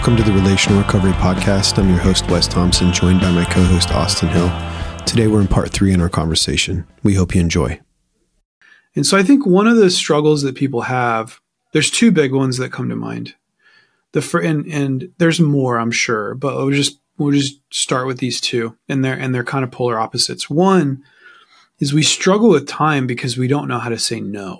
Welcome to the Relational Recovery Podcast. I'm your host, Wes Thompson, joined by my co-host, Austin Hill. Today, we're in part 3 in our conversation. We hope you enjoy. And so I think one of the struggles that people have, there's 2 big ones that come to mind. And there's more, I'm sure, but we'll just start with these 2, and they're kind of polar opposites. One is we struggle with time because we don't know how to say no.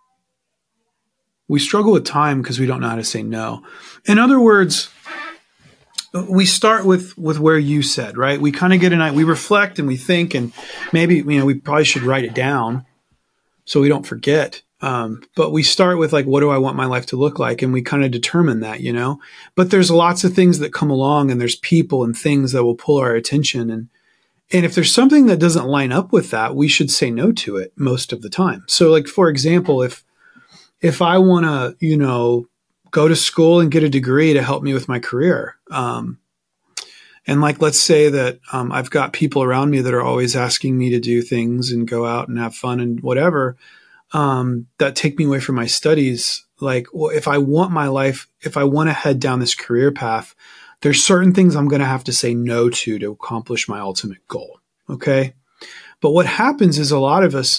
We struggle with time because we don't know how to say no. In other words, we start with where you said, right? We kind of get we reflect and we think, and maybe, we probably should write it down so we don't forget. But we start with what do I want my life to look like? And we kind of determine that, but there's lots of things that come along, and there's people and things that will pull our attention. And if there's something that doesn't line up with that, we should say no to it most of the time. So for example, if I want to, go to school and get a degree to help me with my career, and let's say that I've got people around me that are always asking me to do things and go out and have fun and whatever, that take me away from my studies. If I want my life, if I want to head down this career path, there's certain things I'm going to have to say no to accomplish my ultimate goal. Okay. But what happens is a lot of us,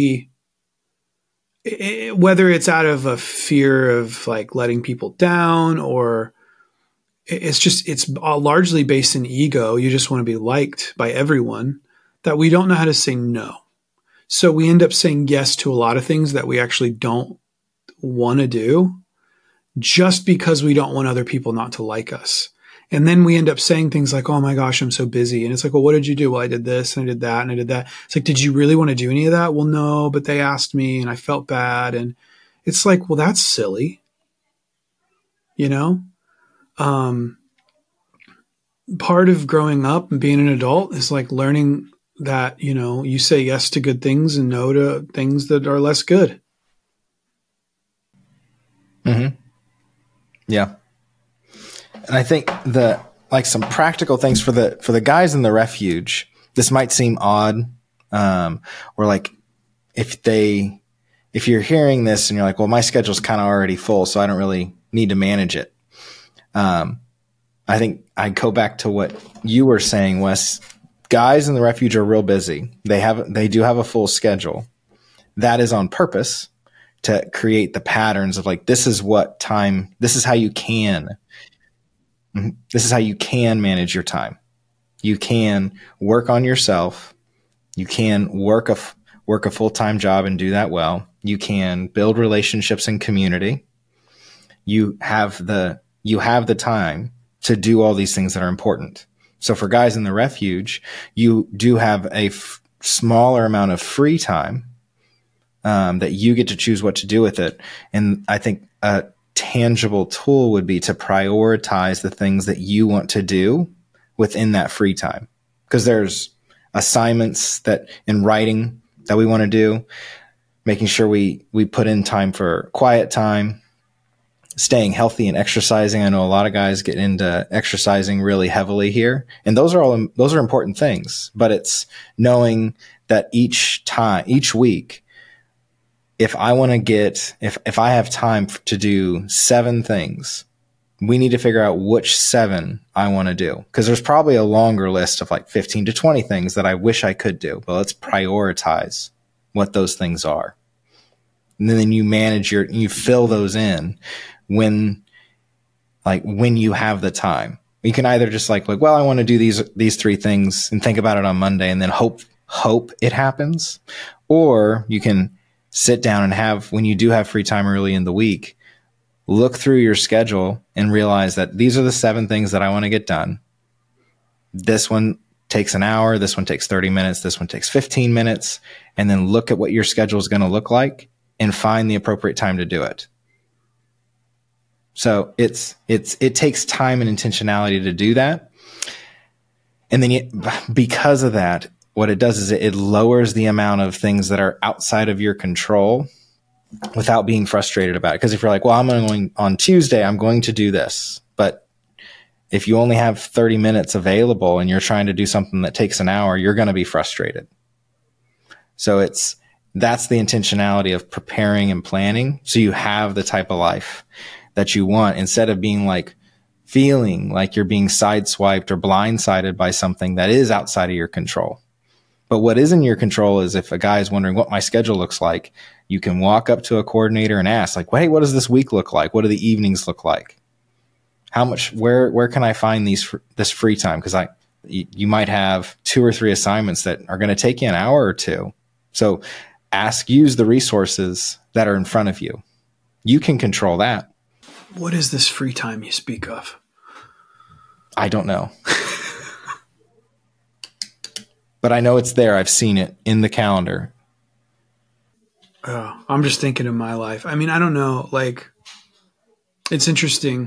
whether it's out of a fear of letting people down, or it's largely based in ego. You just want to be liked by everyone, that we don't know how to say no. So we end up saying yes to a lot of things that we actually don't want to do, just because we don't want other people not to like us. And then we end up saying things like, oh my gosh, I'm so busy. And it's well, what did you do? Well, I did this and I did that and I did that. It's did you really want to do any of that? Well, no, but they asked me and I felt bad. And it's well, that's silly. Part of growing up and being an adult is learning that, you say yes to good things and no to things that are less good. Mm-hmm. Yeah. And I think some practical things for the guys in the refuge, this might seem odd. Or if you're hearing this and you're well, my schedule's kind of already full, so I don't really need to manage it. I think I go back to what you were saying, Wes. Guys in the refuge are real busy. They do have a full schedule. That is on purpose to create the patterns of this is how you can manage your time. You can work on yourself. You can work a full-time job and do that well. You can build relationships and community. You have the time to do all these things that are important. So for guys in the refuge, you do have a smaller amount of free time that you get to choose what to do with it. And I think a tangible tool would be to prioritize the things that you want to do within that free time. Because there's assignments that in writing that we want to do, making sure we put in time for quiet time, staying healthy and exercising. I know a lot of guys get into exercising really heavily here, and those are important things, but it's knowing that each week, if I have time to do 7 things, we need to figure out which 7 I want to do. Because there's probably a longer list of 15 to 20 things that I wish I could do, but let's prioritize what those things are. And then you fill those in when you have the time. You can either just well, I want to do these 3 things and think about it on Monday and then hope it happens. Or you can sit down and when you do have free time early in the week, look through your schedule and realize that these are the 7 things that I want to get done. This one takes an hour. This one takes 30 minutes. This one takes 15 minutes. And then look at what your schedule is going to look like and find the appropriate time to do it. So it takes time and intentionality to do that. And then because of that, what it does is it lowers the amount of things that are outside of your control without being frustrated about it. Because if you're well, I'm going on Tuesday, I'm going to do this. But if you only have 30 minutes available and you're trying to do something that takes an hour, you're going to be frustrated. So that's the intentionality of preparing and planning. So you have the type of life that you want, instead of being feeling like you're being sideswiped or blindsided by something that is outside of your control. But what is in your control is if a guy is wondering what my schedule looks like, you can walk up to a coordinator and ask, like, hey, what does this week look like? What do the evenings look like? How much, where can I find this free time? Because you might have 2 or 3 assignments that are going to take you an hour or two. So use the resources that are in front of you. You can control that. What is this free time you speak of? I don't know. But I know it's there. I've seen it in the calendar. Oh, I'm just thinking of my life. I mean, I don't know. Like, it's interesting.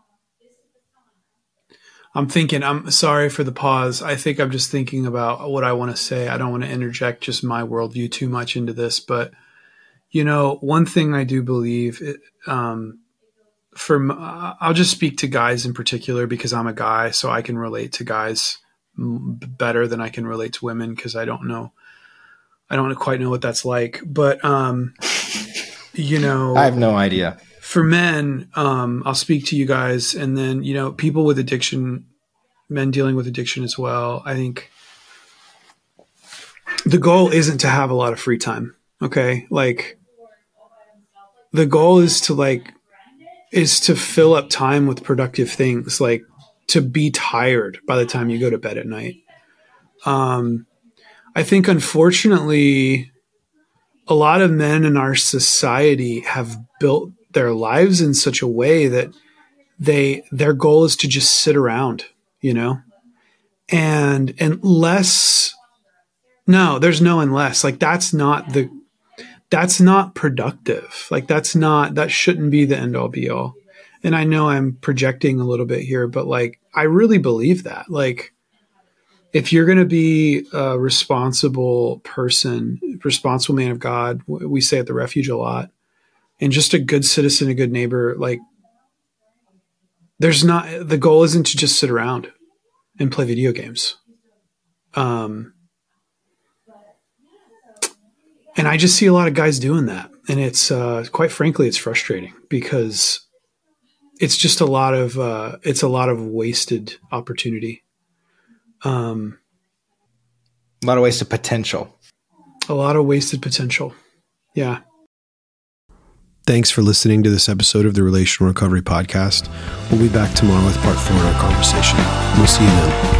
I'm sorry for the pause. I think I'm just thinking about what I want to say. I don't want to interject just my worldview too much into this. But, one thing I do believe, I'll just speak to guys in particular because I'm a guy, so I can relate to guys better than I can relate to women because I don't quite know what that's like. But, I have no idea. For men, I'll speak to you guys, and then, people with addiction, men dealing with addiction as well. I think the goal isn't to have a lot of free time. Okay. Like, the goal is to fill up time with productive things, like to be tired by the time you go to bed at night. I think, unfortunately, a lot of men in our society have built their lives in such a way that their goal is to just sit around, and unless, no, there's no unless. Like, that's not productive. Like, that shouldn't be the end all be all. And I know I'm projecting a little bit here, but like, I really believe that. Like, if you're going to be a responsible person, responsible man of God, we say at the Refuge a lot, and just a good citizen, a good neighbor, like, the goal isn't to just sit around and play video games. And I just see a lot of guys doing that. And it's, quite frankly, it's frustrating because it's just a lot of wasted opportunity. A lot of wasted potential. A lot of wasted potential. Yeah. Thanks for listening to this episode of the Relational Recovery Podcast. We'll be back tomorrow with part 4 of our conversation. We'll see you then.